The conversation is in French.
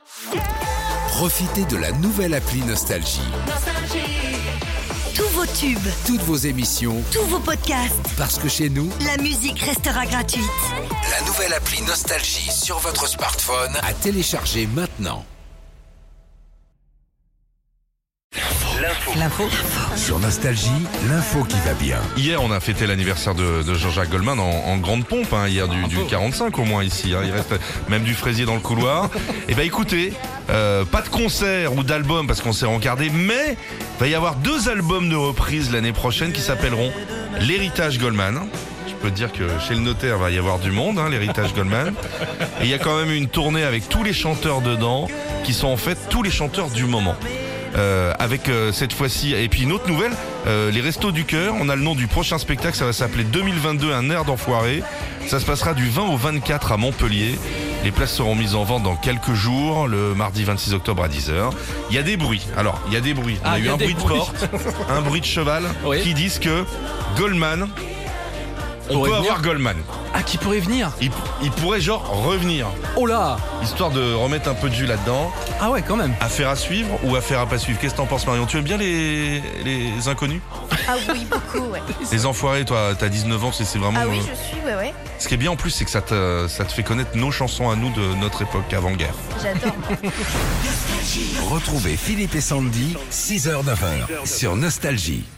Profitez de la nouvelle appli Nostalgie. Tous vos tubes, Toutes vos émissions, tous vos podcasts, parce que chez nous, la musique restera gratuite. la nouvelle appli Nostalgie sur votre smartphone à télécharger maintenant. L'info. Sur Nostalgie, l'info qui va bien. Hier, on a fêté l'anniversaire de Jean-Jacques Goldman en grande pompe, hier du 45 au moins ici. Il reste même du fraisier dans le couloir. Et ben écoutez, pas de concert ou d'album parce qu'on s'est rencardé, mais il va y avoir 2 albums de reprise l'année prochaine qui s'appelleront L'Héritage Goldman. Je peux te dire que chez le notaire, il va y avoir du monde, l'Héritage Goldman. Et il y a quand même une tournée avec tous les chanteurs dedans, qui sont en fait tous les chanteurs du moment. Avec cette fois-ci, et puis une autre nouvelle, les Restos du Cœur, on a le nom du prochain spectacle, ça va s'appeler 2022, un air d'enfoiré. Ça se passera du 20 au 24 à Montpellier. Les places seront mises en vente dans quelques jours, le mardi 26 octobre à 10h. Il y a des bruits, il y a des bruits. On a eu un bruit de porte, un bruit de cheval, qui disent que Goldman, on peut avoir Goldman. Ah, qui pourrait venir? Il pourrait revenir, Oh là! histoire de remettre un peu de jus là-dedans. Ah ouais, quand même. Affaire à suivre ou affaire à pas suivre? Qu'est-ce que t'en penses, Marion? Tu aimes bien les inconnus? Ah oui, beaucoup, ouais. Les enfoirés, toi, t'as 19 ans, c'est vraiment... Ah oui, je suis, ouais. Ce qui est bien en plus, c'est que ça te fait connaître nos chansons à nous de notre époque avant-guerre. J'adore. Retrouvez Philippe et Sandy, 6h-9h, sur Nostalgie.